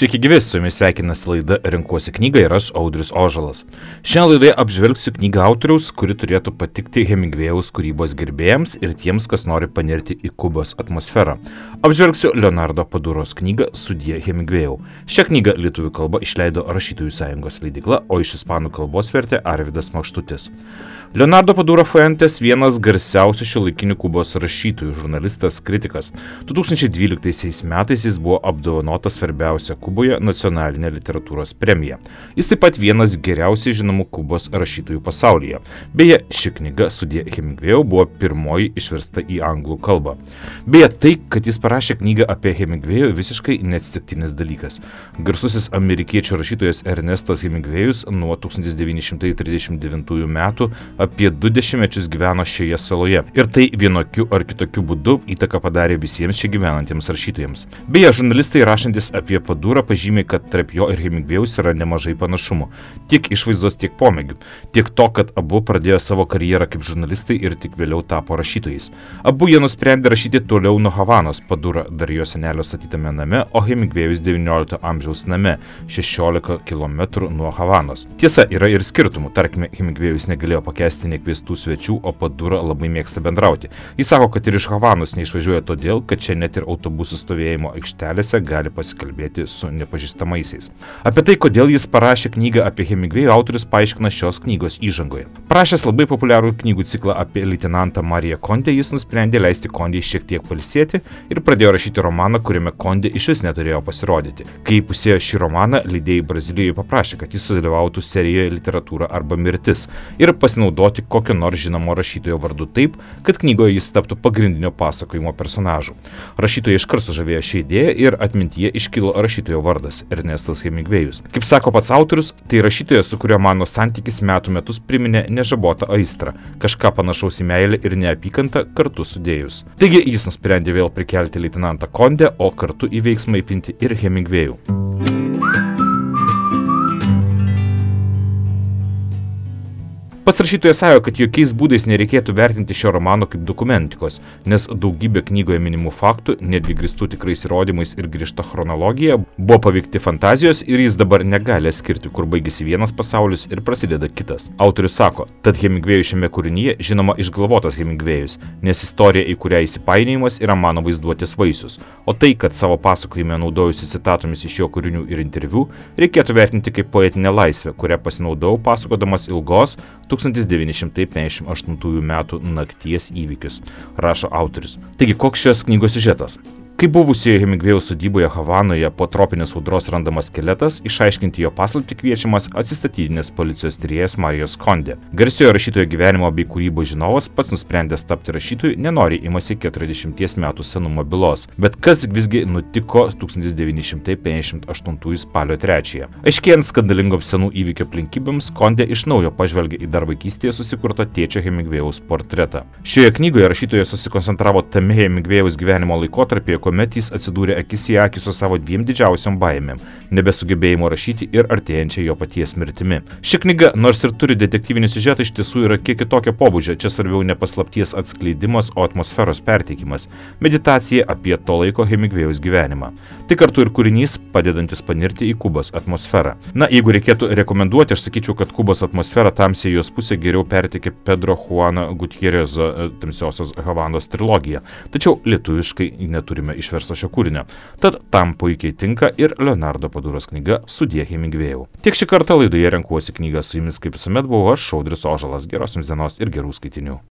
Sveiki gyvi, su jumis sveikinasi laida Renkuosi knygą ir aš Audrius Ožalas. Šiandien laidoje apžvelgsiu knygą autoriaus, kuri turėtų patikti Hemingvėjaus kūrybos gerbėjams ir tiems, kas nori panirti į Kubos atmosferą. Apžvelgsiu Leonardo Paduros knygą Sudie Hemingvėjau. Šią knygą lietuvių kalba išleido Rašytojų sąjungos leidykla, o iš ispanų kalbos vertė Arvydas Makštutis. Leonardo Padura Fuentes vienas garsiausių šiuolaikinių Kubos rašytojų, žurnalistas, kritikas. 2012 metais jis buvo apdovanotas svarbiausia Kuboje nacionalinė literatūros premija. Jis taip pat vienas geriausiai žinomų Kubos rašytojų pasaulyje. Beje, ši knyga Sudie Hemingvėjau buvo pirmoji išversta į anglų kalbą. Beje, tai, kad jis parašė knygą apie Hemingvėjų, visiškai neatsitiktinis dalykas. Garsusis amerikiečių rašytojas Ernestas Hemingvėjus nuo 1939 metų apie 2 dešimtmečius gyveno šioje saloje. Ir tai vienokiu ar kitokiu būdu įtaką padarė visiems čia gyvenantiems rašytojams. Beje, žurnalistai rašantis apie Padurą pažymė, kad tarp jo ir Hemingvėjaus yra nemažai panašumų. Tiek išvaizdos, tiek pomėgių. Tiek to, kad abu pradėjo savo karjerą kaip žurnalistai ir tik vėliau tapo rašytojais. Abu jie nusprendė rašyti toliau nuo Havanos. Padura dar jo senelio statytame name, o Hemingvėjus XIX amžiaus name, 16 km nuo Havanos. Tiesa, yra ir skirtumų. Tarkime, Hemingvėjus negalėjo pakęsti nekviestų svečių, o Padura labai mėgsta bendrauti. Jis sako, kad ir iš Havanos neišvažiuoja todėl, kad čia net ir autobusų stovėjimo aikštelėse gali pasikalbėti su nepažįstamaisiais. Apie tai, kodėl jis parašė knygą apie Hemingvėjų, autorius paaiškina šios knygos įžangoje. Parašęs labai populiarų knygų ciklą apie leitenantą Mariją Kondę, jis nusprendė leisti Kondei šiek tiek pailsėti ir pradėjo rašyti romaną, kuriame Kondė išvis neturėjo pasirodyti. Kai įpusėjo šį romaną, leidėjai Brazilijoje paprašė, kad jis sudalyvautų serijoje Literatūra arba mirtis ir pasinaudoti kokio nors žinomo rašytojo vardu taip, kad knygoje jis taptų pagrindinio pasakojimo personažu. Rašytoja iškart sužavėjo šią idėją ir atmintyje iškilo rašytojo vardas – Ernestas Hemingvėjus. Kaip sako pats autorius, tai rašytojas, su kuriuo mano santykis metų metus priminė nežabotą aistrą, kažką panašaus į meilę ir neapykantą kartu sudėjus. Taigi jis nusprendė vėl prikelti leitenantą Kondę, o kartu į veiksmą įpinti ir Hemingvėjų. Pats rašytojas sąjo, kad jokiais būdais nereikėtų vertinti šio romano kaip dokumentikos, nes daugybė knygoje minimų faktų, netgi grįstų tikrais įrodymais ir griežta chronologija, buvo paveikti fantazijos ir jis dabar negali skirti, kur baigėsi vienas pasaulis ir prasideda kitas. Autorius sako, tad Hemingvėjus šiame kūrinyje žinoma išgalvotas Hemingvėjus, nes istorija, į kurią įsipainiojimas, yra mano vaizduotės vaisius, o tai, kad savo pasakojime naudojusi citatomis iš jo kūrinių ir interviu, reikėtų vertinti kaip poetinę laisvę, kurią pasinaudojau pasakodamas ilgos 1958 metų nakties įvykius, rašo autorius. Taigi, koks šios knygos siužetas? Kai buvusioje Hemingvėjaus sodyboje Havanoje po tropinės audros randamas skeletas, išaiškinti jo paslaptį kviečiamas atsistatydinęs policijos tyrėjas Marijos Kondė. Garsiojo rašytojo gyvenimo bei kūrybos žinovas pats nusprendęs tapti rašytoju nenori imasi 40 metų senumo bylos. Bet kas visgi nutiko 1958 spalio 3-ąją? Aiškėjant skandalingoms senų įvykių aplinkybėms, Kondė iš naujo pažvelgia į dar vaikystėje susikurto tėčio Hemingvėjaus portretą. Šioje knygoje rašytojas susikoncentravo tame Hemingvėjaus gyvenimo laikotarpyje, kuomet jis atsidūrė akis į akį su savo 2 didžiausiom baimėm – nebesugebėjimo rašyti ir artėjančia jo paties mirtimi. Ši knyga, nors ir turi detektyvinį siužetą, iš tiesų yra kiek kitokio pobūdžio. Čia svarbiau ne paslapties atskleidimas, o atmosferos perteikimas – meditacija apie to laiko Hemingvėjaus gyvenimą. Tai kartu ir kūrinys, padedantis panirti į Kubos atmosferą. Na, jeigu reikėtų rekomenduoti, aš sakyčiau, kad Kubos atmosferą tamsiai jos pusė geriau perteikė Pedro Juano Gutierrezo Tamsiosios Havanos trilogija. Tačiau lietuviškai neturime išversto šio kūrinio. Tad tam puikiai tinka ir Leonardo Paduros knyga Sudie Hemingvėjau. Tiek šį kartą laidoje Renkuosi knygą, su jumis kaip visuomet buvau aš, Audrius Ožalas. Geros jums dienos ir gerų skaitinių.